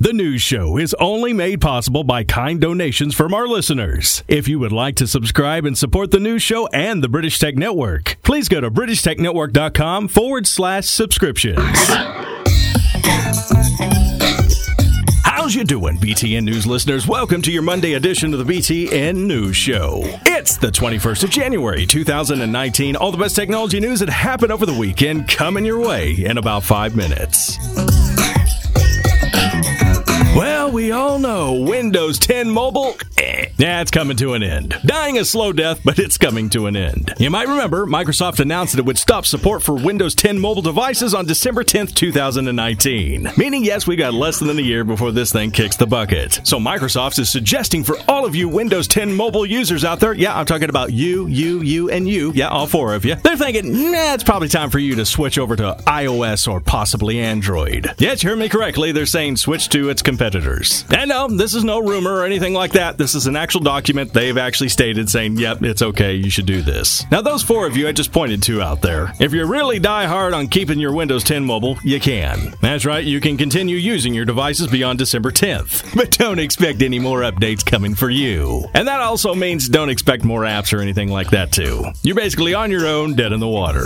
The news show is only made possible by kind donations from our listeners. If you would like to subscribe and support the news show and the British Tech Network, please go to BritishTechNetwork.com/subscriptions. How's you doing, BTN News listeners? Welcome to your Monday edition of the BTN News Show. It's the 21st of January, 2019. All the best technology news that happened over the weekend coming your way in about 5 minutes. Well, we all know Windows 10 Mobile, it's coming to an end. Dying a slow death, but it's coming to an end. You might remember, Microsoft announced that it would stop support for Windows 10 mobile devices on December 10th, 2019. Meaning, yes, we got less than a year before this thing kicks the bucket. So Microsoft is suggesting for all of you Windows 10 mobile users out there, yeah, I'm talking about you, and you, yeah, all four of you. They're thinking, it's probably time for you to switch over to iOS or possibly Android. Yes, you heard me correctly, they're saying switch to its competitors. And no, this is no rumor or anything like that. This is an actual document they've actually stated saying, yep, it's okay, you should do this. Now, those four of you I just pointed to out there, if you really die hard on keeping your Windows 10 mobile, you can. That's right, you can continue using your devices beyond December 10th. But don't expect any more updates coming for you. And that also means don't expect more apps or anything like that too. You're basically on your own, dead in the water.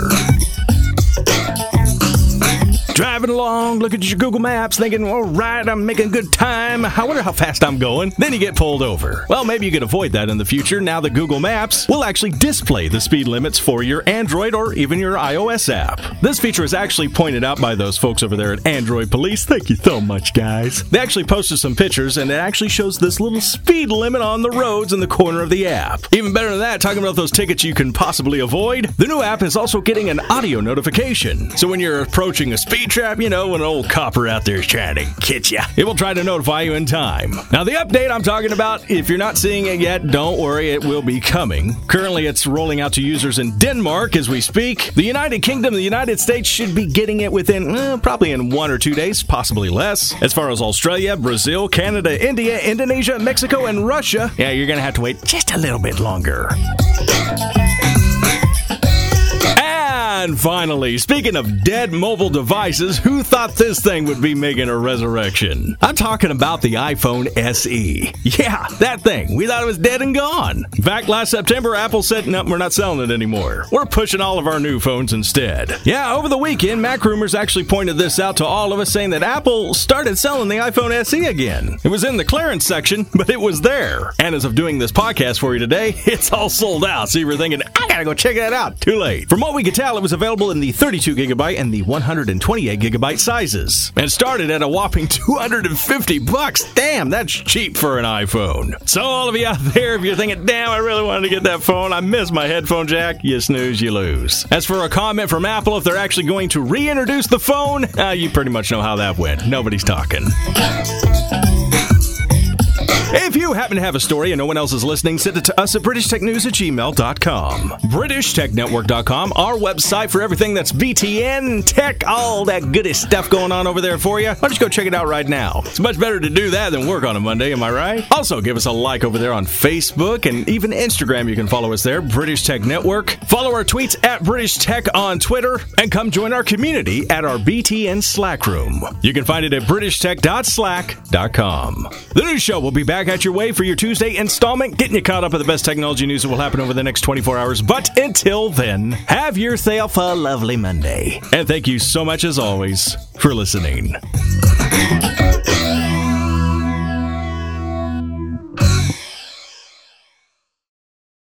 Driving along, looking at your Google Maps, thinking, all right, I'm making good time. I wonder how fast I'm going. Then you get pulled over. Well, maybe you can avoid that in the future now that Google Maps will actually display the speed limits for your Android or even your iOS app. This feature is actually pointed out by those folks over there at Android Police. Thank you so much, guys. They actually posted some pictures, and it actually shows this little speed limit on the roads in the corner of the app. Even better than that, talking about those tickets you can possibly avoid, the new app is also getting an audio notification. So when you're approaching a speed trap, when an old copper out there is trying to get you, it will try to notify you in time. Now, the update I'm talking about, if you're not seeing it yet, don't worry, it will be coming. Currently, it's rolling out to users in Denmark as we speak. The United Kingdom, the United States should be getting it within, probably in 1 or 2 days, possibly less. As far as Australia, Brazil, Canada, India, Indonesia, Mexico, and Russia, you're going to have to wait just a little bit longer. And finally, speaking of dead mobile devices, who thought this thing would be making a resurrection? I'm talking about the iPhone SE. Yeah, that thing. We thought it was dead and gone. In fact, last September, Apple said, no, we're not selling it anymore. We're pushing all of our new phones instead. Yeah, over the weekend, Mac Rumors actually pointed this out to all of us, saying that Apple started selling the iPhone SE again. It was in the clearance section, but it was there. And as of doing this podcast for you today, it's all sold out. So you were thinking, I gotta go check that out. Too late. From what we could tell, it was available in the 32GB and the 128GB sizes, and started at a whopping $250. Damn, that's cheap for an iPhone. So all of you out there, if you're thinking, damn, I really wanted to get that phone, I miss my headphone jack, you snooze, you lose. As for a comment from Apple, if they're actually going to reintroduce the phone, you pretty much know how that went. Nobody's talking. If you happen to have a story and no one else is listening, send it to us at BritishTechNews@gmail.com. BritishTechNetwork.com, our website for everything that's BTN, tech, all that goody stuff going on over there for you. Why don't you go check it out right now? It's much better to do that than work on a Monday, am I right? Also, give us a like over there on Facebook and even Instagram. You can follow us there, British Tech Network. Follow our tweets at British Tech on Twitter, and come join our community at our BTN Slack room. You can find it at BritishTech.slack.com. The news show will be back at your way for your Tuesday installment, getting you caught up with the best technology news that will happen over the next 24 hours. But until then, have yourself a lovely Monday. And thank you so much, as always, for listening.